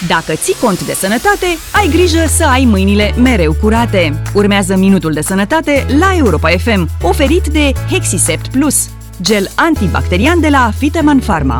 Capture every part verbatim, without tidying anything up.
Dacă ții cont de sănătate, ai grijă să ai mâinile mereu curate. Urmează Minutul de Sănătate la Europa F M, oferit de Hexisept Plus, gel antibacterian de la Fiteman Pharma.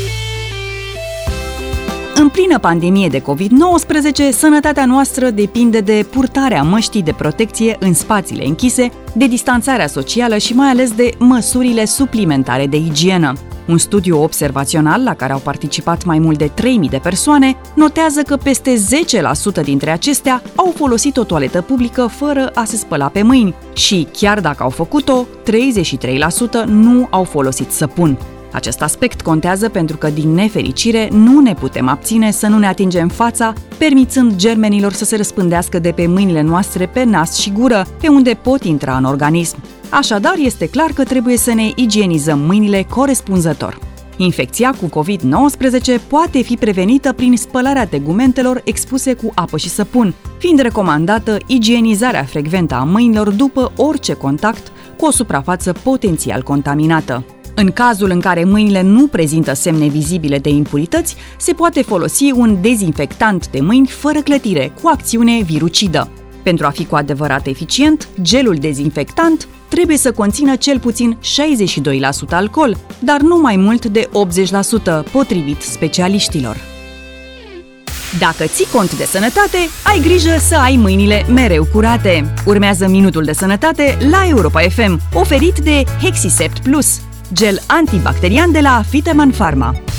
În plină pandemie de covid nouăsprezece, sănătatea noastră depinde de purtarea măștii de protecție în spațiile închise, de distanțarea socială și mai ales de măsurile suplimentare de igienă. Un studiu observațional la care au participat mai mult de trei mii de persoane notează că peste zece la sută dintre acestea au folosit o toaletă publică fără a se spăla pe mâini și, chiar dacă au făcut-o, treizeci și trei la sută nu au folosit săpun. Acest aspect contează pentru că, din nefericire, nu ne putem abține să nu ne atingem fața, permițând germenilor să se răspândească de pe mâinile noastre pe nas și gură, pe unde pot intra în organism. Așadar, este clar că trebuie să ne igienizăm mâinile corespunzător. Infecția cu covid nouăsprezece poate fi prevenită prin spălarea tegumentelor expuse cu apă și săpun, fiind recomandată igienizarea frecventă a mâinilor după orice contact cu o suprafață potențial contaminată. În cazul în care mâinile nu prezintă semne vizibile de impurități, se poate folosi un dezinfectant de mâini fără clătire, cu acțiune virucidă. Pentru a fi cu adevărat eficient, gelul dezinfectant trebuie să conțină cel puțin șaizeci și doi la sută alcool, dar nu mai mult de optzeci la sută, potrivit specialiștilor. Dacă ții cont de sănătate, ai grijă să ai mâinile mereu curate. Urmează Minutul de Sănătate la Europa F M, oferit de Hexisept Plus, gel antibacterian de la Fiteman Pharma.